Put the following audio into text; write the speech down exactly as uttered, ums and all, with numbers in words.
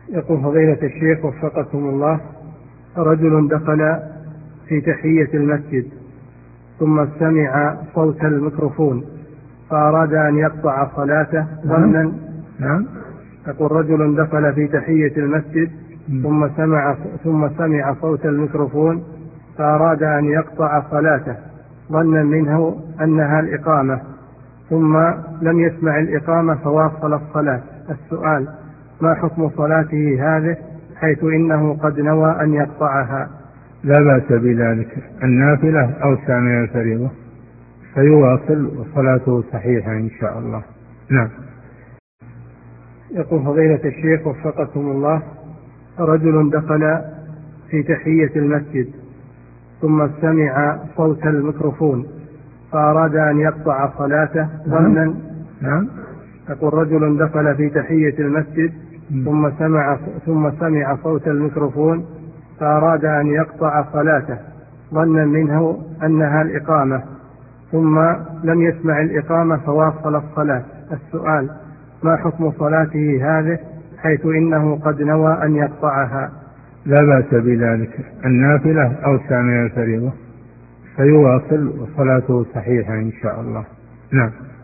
يقول فضيلة الشيخ وفقكم الله: رجل دخل في تحية المسجد ثم سمع صوت الميكروفون فأراد أن يقطع صلاته ظنا. نعم. يقول رجل دخل في تحية المسجد ثم سمع ثم سمع صوت الميكروفون فأراد أن يقطع صلاته ظنا منه أنها الإقامة، ثم لم يسمع الإقامة فواصل الصلاة. السؤال: ما حكم صلاته هذه حيث إنه قد نوى أن يقطعها؟ لا بأس بذلك، النافلة أوسع من الفريضة، فيواصل وصلاته صحيحة إن شاء الله. نعم. يقول فضيلة الشيخ وفقكم الله: رجل دخل في تحية المسجد ثم سمع صوت الميكروفون فأراد أن يقطع صلاته ظنا. نعم. يقول رجل دخل في تحية المسجد ثم سمع ثم سمع صوت الميكروفون فأراد أن يقطع صلاته ظنا منه أنها الإقامة، ثم لم يسمع الإقامة فواصل الصلاة. السؤال: ما حكم صلاته هذه حيث إنه قد نوى أن يقطعها؟ لا بأس بذلك، النافلة أوسع من الفريضة، فيواصل وصلاته صحيحة إن شاء الله. نعم.